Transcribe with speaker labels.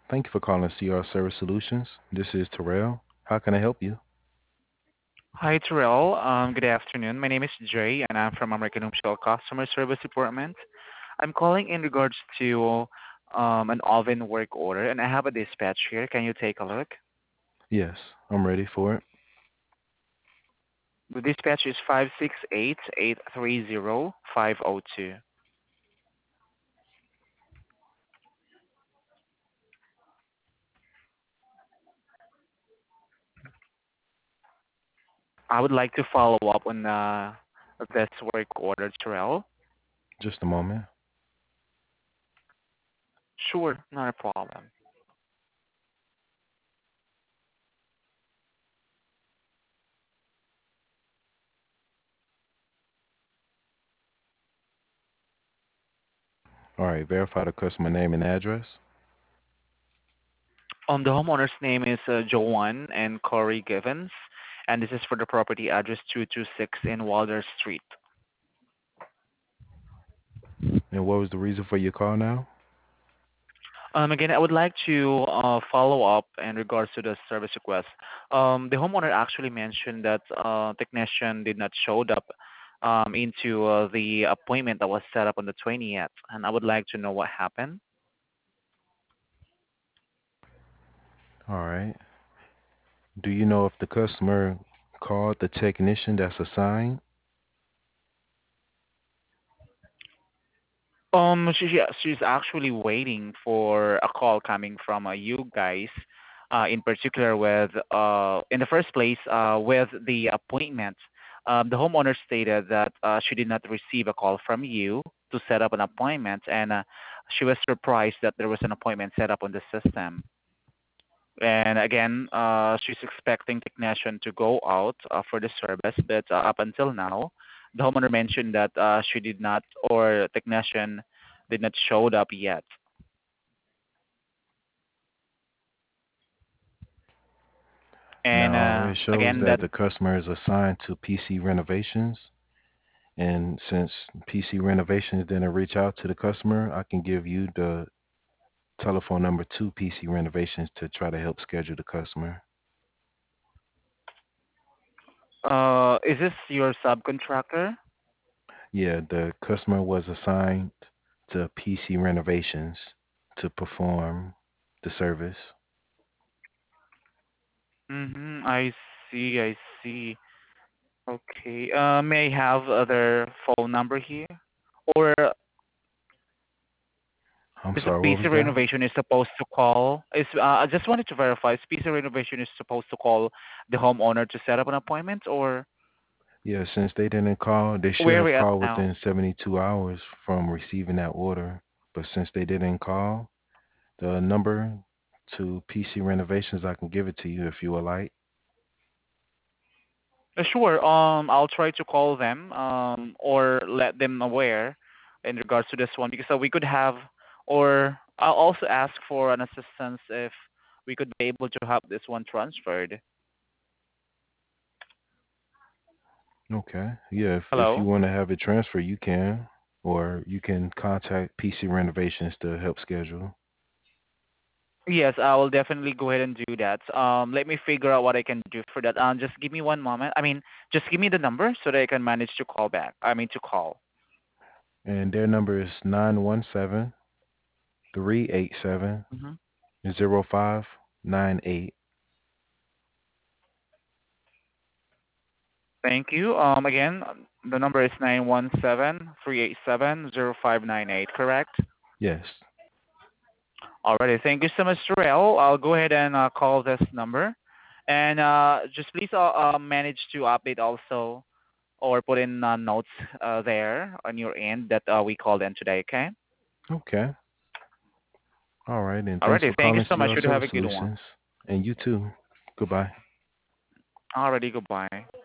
Speaker 1: Thank you for calling CR Service Solutions. This is Terrell. How can I help you?
Speaker 2: Hi, Terrell. Good afternoon. My name is Jay, and I'm from American Home Shell Customer Service Department. I'm calling in regards to an oven work order, and I have a dispatch here. Can you take a look?
Speaker 1: Yes, I'm ready for it.
Speaker 2: The dispatch is 568-830-502. I would like to follow up on this work order, Terrell.
Speaker 1: Just a moment.
Speaker 2: Sure, not a problem.
Speaker 1: All right, verify the customer name and address.
Speaker 2: The homeowner's name is Joanne and Corey Givens, and this is for the property address 226 in Walder Street.
Speaker 1: And what was the reason for your call now?
Speaker 2: Again, I would like to follow up in regards to the service request. The homeowner actually mentioned that technician did not showed up into the appointment that was set up on the 20th, and I would like to know what happened.
Speaker 1: All right. Do you know if the customer called the technician that's assigned?
Speaker 2: She's actually waiting for a call coming from you guys, in particular with in the first place with the appointment. The homeowner stated that she did not receive a call from you to set up an appointment, and she was surprised that there was an appointment set up on the system. And again, she's expecting technician to go out for the service, but up until now, the homeowner mentioned that she did not, or technician did not showed up yet. And
Speaker 1: Now, it shows
Speaker 2: again,
Speaker 1: that
Speaker 2: that
Speaker 1: the customer is assigned to PC Renovations. And since PC Renovations didn't reach out to the customer, I can give you the telephone number to PC Renovations to try to help schedule the customer.
Speaker 2: is this your subcontractor?
Speaker 1: Yeah, the customer was assigned to PC Renovations to perform the service.
Speaker 2: Mm-hmm. I see. I see. Okay. May I have other phone number here, or
Speaker 1: I'm
Speaker 2: is a
Speaker 1: sorry, what was
Speaker 2: PC
Speaker 1: that?
Speaker 2: renovation is supposed to call? Is I just wanted to verify. Is PC renovation is supposed to call the homeowner to set up an appointment, or
Speaker 1: Yeah, since they didn't call, they should
Speaker 2: where are
Speaker 1: have
Speaker 2: we at
Speaker 1: called
Speaker 2: now?
Speaker 1: within 72 hours from receiving that order. But since they didn't call, the number to PC Renovations, I can give it to you if you would like.
Speaker 2: Sure. I'll try to call them, or let them aware in regards to this one because we could have, or I'll also ask for an assistance if we could be able to have this one transferred.
Speaker 1: Okay. Yeah, if you
Speaker 2: Hello?
Speaker 1: want to have it transferred, you can. Or you can contact PC Renovations to help schedule.
Speaker 2: Yes, I will definitely go ahead and do that. Let me figure out what I can do for that. Just give me one moment. I mean, just give me the number so that I can manage to call back. I mean, to call.
Speaker 1: And their number is 917-387-0598.
Speaker 2: Hmm. Thank you. Again, the number is 917-387-0598. Correct?
Speaker 1: Yes.
Speaker 2: Alrighty, thank you so much, Terrell. I'll go ahead and call this number. And just please manage to update also or put in notes there on your end that we called in today, okay?
Speaker 1: Okay. All right. And thanks
Speaker 2: Alrighty,
Speaker 1: for
Speaker 2: thank you
Speaker 1: calling
Speaker 2: so much.
Speaker 1: CR
Speaker 2: You have
Speaker 1: Service
Speaker 2: a good one.
Speaker 1: Solutions. And you too. Goodbye.
Speaker 2: Alrighty, goodbye.